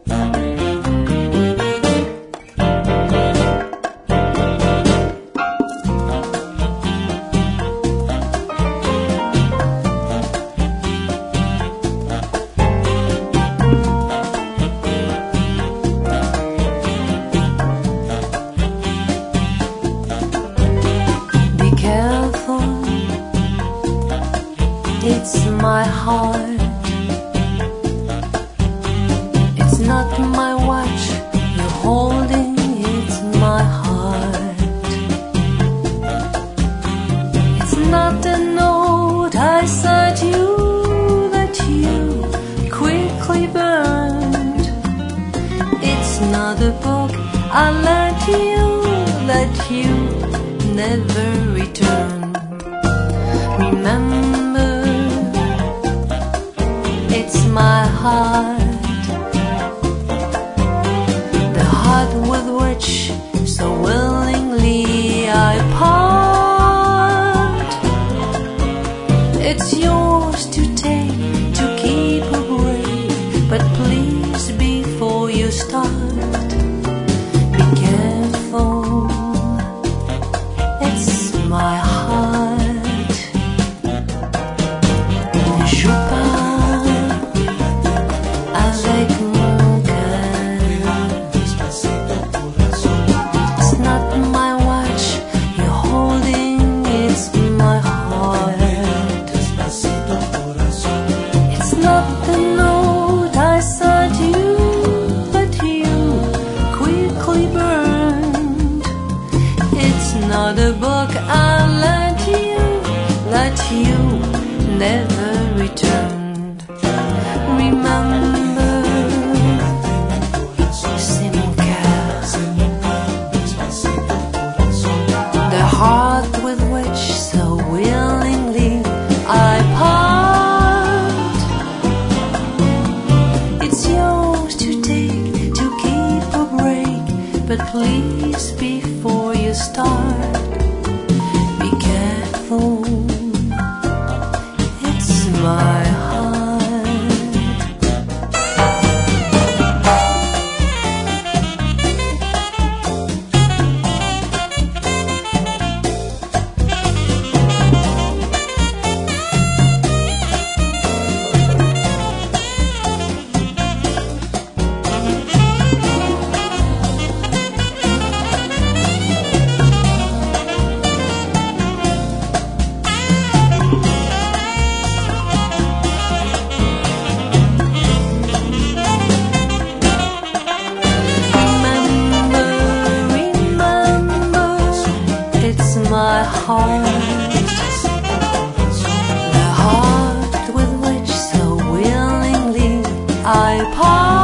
It's my heart. It's not my watch you're holding, it's my heart. It's not a note I sent you that you quickly burned. It's not a book I lent you that you never returned. Remember, it's my heart, the heart with which so willingly I part. It's yours to take, to keep or break, but please before you start, be careful. It's my heart. Not a book I lent you that you never returned. Remember, c'est mon cœur, the heart with which so willingly I part. It's yours to take, to keep or break, but please before you start, be careful. It's my my heart, the heart with which so willingly I part.